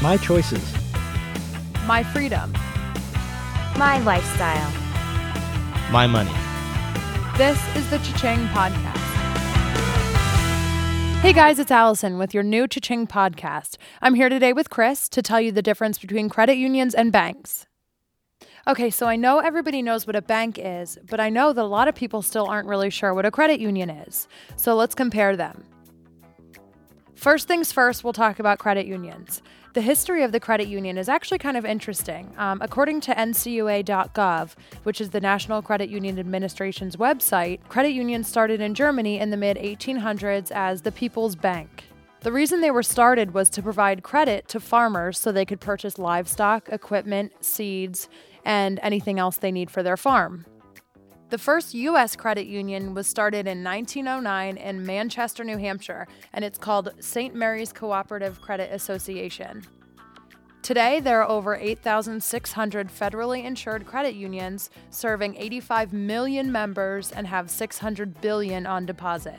My choices. My freedom. My lifestyle. My money. This is the Cha-Ching Podcast. Hey guys, it's Allison with your new Cha-Ching Podcast. I'm here today with Chris to tell you the difference between credit unions and banks. Okay, so I know everybody knows what a bank is, but I know that a lot of people still aren't really sure what a credit union is. So let's compare them. First things first, we'll talk about credit unions. The history of the credit union is actually kind of interesting. According to ncua.gov, which is the National Credit Union Administration's website, credit unions started in Germany in the mid-1800s as the People's Bank. The reason they were started was to provide credit to farmers so they could purchase livestock, equipment, seeds, and anything else they need for their farm. The first U.S. credit union was started in 1909 in Manchester, New Hampshire, and it's called St. Mary's Cooperative Credit Association. Today, there are over 8,600 federally insured credit unions serving 85 million members and have $600 billion on deposit.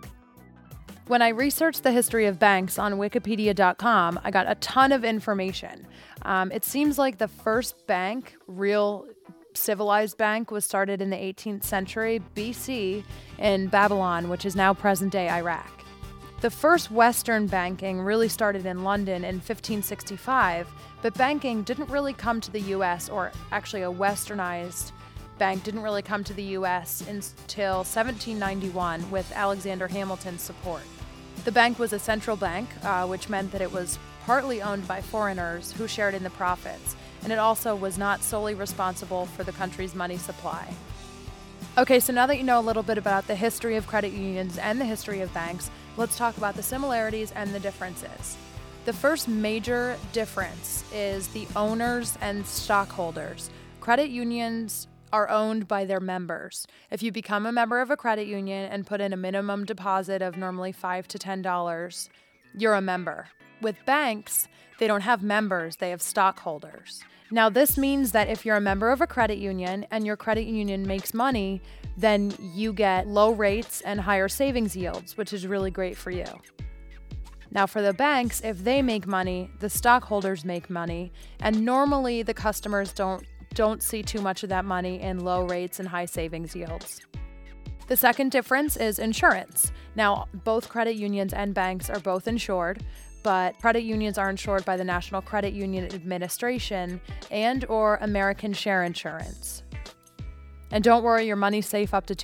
When I researched the history of banks on Wikipedia.com, I got a ton of information. It seems like the first bank, real civilized bank, was started in the 18th century BC in Babylon, which is now present-day Iraq. The first Western banking really started in London in 1565, but banking didn't really come to the U.S., or actually a westernized bank didn't really come to the U.S. until 1791 with Alexander Hamilton's support. The bank was a central bank, which meant that it was partly owned by foreigners who shared in the profits, and it also was not solely responsible for the country's money supply. Okay, so now that you know a little bit about the history of credit unions and the history of banks, let's talk about the similarities and the differences. The first major difference is the owners and stockholders. Credit unions are owned by their members. If you become a member of a credit union and put in a minimum deposit of normally $5 to $10, you're a member. With banks, they don't have members, they have stockholders. Now, this means that if you're a member of a credit union and your credit union makes money, then you get low rates and higher savings yields, which is really great for you. Now, for the banks, if they make money, the stockholders make money, and normally the customers don't see too much of that money in low rates and high savings yields. The second difference is insurance. Now, both credit unions and banks are both insured, but credit unions are insured by the National Credit Union Administration and or American Share Insurance. And don't worry, your money's safe up to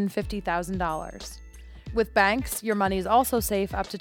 $250,000. With banks, your money is also safe up to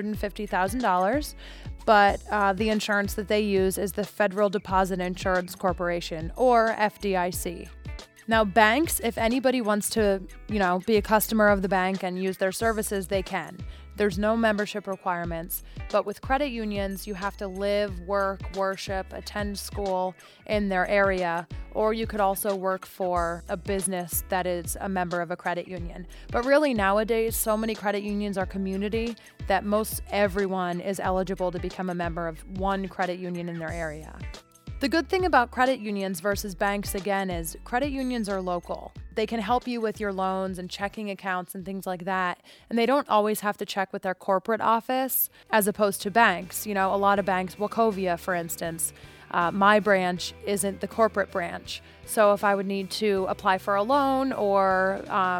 $250,000, but the insurance that they use is the Federal Deposit Insurance Corporation, or FDIC. Now, banks, if anybody wants to, be a customer of the bank and use their services, they can. There's no membership requirements, but with credit unions, you have to live, work, worship, attend school in their area, or you could also work for a business that is a member of a credit union. But really nowadays, so many credit unions are community that most everyone is eligible to become a member of one credit union in their area. The good thing about credit unions versus banks, again, is credit unions are local. They can help you with your loans and checking accounts and things like that. And they don't always have to check with their corporate office as opposed to banks. A lot of banks, Wachovia, for instance, my branch isn't the corporate branch. So if I would need to apply for a loan or,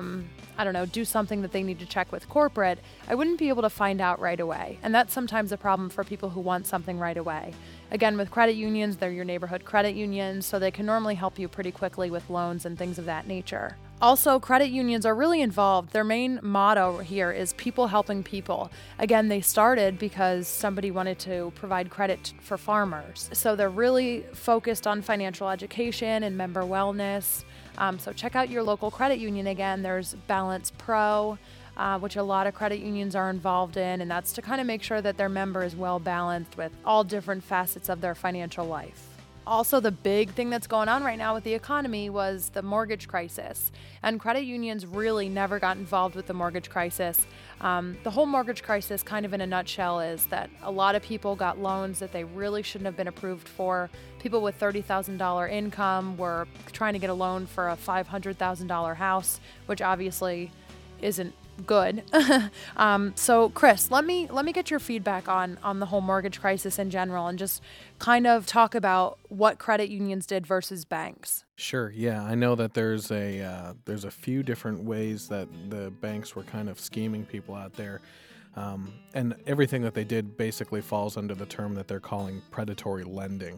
do something that they need to check with corporate, I wouldn't be able to find out right away. And that's sometimes a problem for people who want something right away. Again, with credit unions, they're your neighborhood credit unions, so they can normally help you pretty quickly with loans and things of that nature. Also, credit unions are really involved. Their main motto here is people helping people. Again, they started because somebody wanted to provide credit for farmers. So they're really focused on financial education and member wellness. So check out your local credit union. Again, there's Balance Pro, which a lot of credit unions are involved in, and that's to kind of make sure that their member is well balanced with all different facets of their financial life. Also, the big thing that's going on right now with the economy was the mortgage crisis, and credit unions really never got involved with the mortgage crisis. The whole mortgage crisis, kind of in a nutshell, is that a lot of people got loans that they really shouldn't have been approved for. People with $30,000 income were trying to get a loan for a $500,000 house, which obviously isn't good. So Chris, let me get your feedback on the whole mortgage crisis in general, and just kind of talk about what credit unions did versus banks. Sure. Yeah, I know that there's a few different ways that the banks were kind of scheming people out there, and everything that they did basically falls under the term that they're calling predatory lending.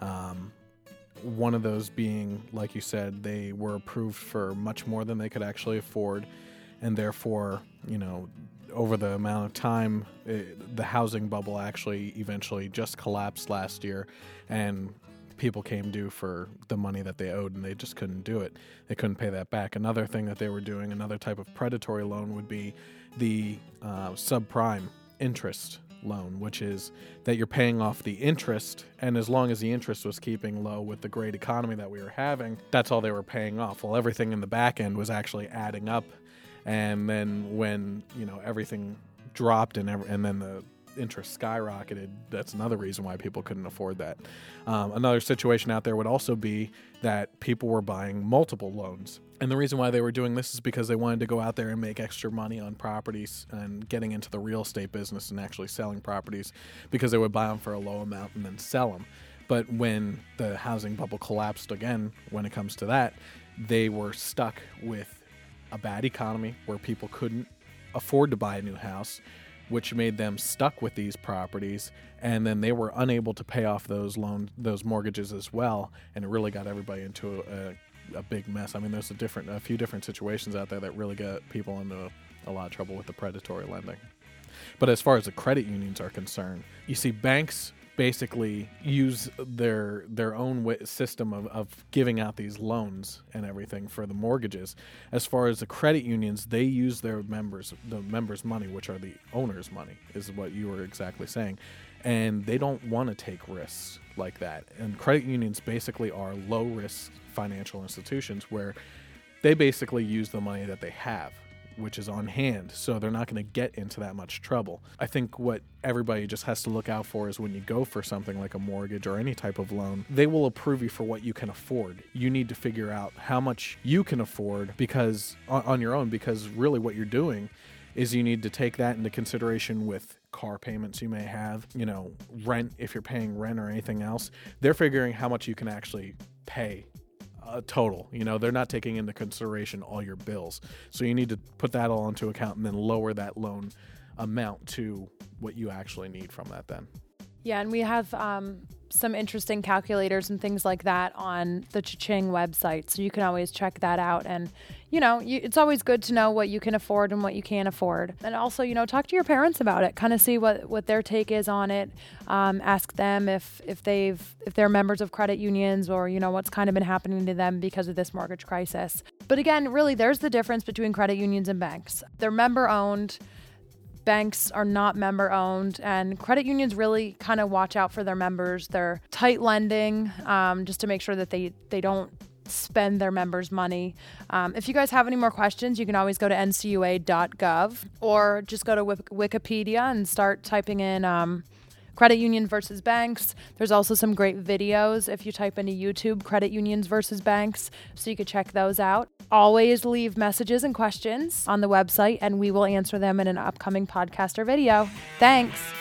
One of those being, like you said, they were approved for much more than they could actually afford. And therefore, over the amount of time, the housing bubble actually eventually just collapsed last year, and people came due for the money that they owed, and they just couldn't do it. They couldn't pay that back. Another thing that they were doing, another type of predatory loan, would be the subprime interest loan, which is that you're paying off the interest, and as long as the interest was keeping low with the great economy that we were having, that's all they were paying off. Well, everything in the back end was actually adding up. And then when, everything dropped and then the interest skyrocketed, that's another reason why people couldn't afford that. Another situation out there would also be that people were buying multiple loans. And the reason why they were doing this is because they wanted to go out there and make extra money on properties and getting into the real estate business and actually selling properties, because they would buy them for a low amount and then sell them. But when the housing bubble collapsed again, when it comes to that, they were stuck with a bad economy where people couldn't afford to buy a new house, which made them stuck with these properties, and then they were unable to pay off those mortgages as well, and it really got everybody into a big mess. I mean, there's a few different situations out there that really got people into a lot of trouble with the predatory lending. But as far as the credit unions are concerned, you see banks basically use their own system of giving out these loans and everything for the mortgages. As far as the credit unions, they use the members' money, which are the owner's money, is what you were exactly saying. And they don't want to take risks like that. And credit unions basically are low-risk financial institutions where they basically use the money that they have, which is on hand, so they're not going to get into that much trouble. I think what everybody just has to look out for is when you go for something like a mortgage or any type of loan, they will approve you for what you can afford. You need to figure out how much you can afford because on your own, because really what you're doing is you need to take that into consideration with car payments you may have, rent, if you're paying rent or anything else. They're figuring how much you can actually pay total. They're not taking into consideration all your bills. So you need to put that all into account and then lower that loan amount to what you actually need from that then. Yeah, and we have some interesting calculators and things like that on the Cha-Ching website, so you can always check that out. And, it's always good to know what you can afford and what you can't afford. And also, talk to your parents about it, kind of see what their take is on it. Ask them if they're members of credit unions or, what's kind of been happening to them because of this mortgage crisis. But again, really, there's the difference between credit unions and banks. They're member-owned. Banks are not member-owned, and credit unions really kind of watch out for their members. They're tight lending just to make sure that they don't spend their members' money. If you guys have any more questions, you can always go to ncua.gov or just go to Wikipedia and start typing in credit union versus banks. There's also some great videos if you type into YouTube, credit unions versus banks, so you could check those out. Always leave messages and questions on the website, and we will answer them in an upcoming podcast or video. Thanks.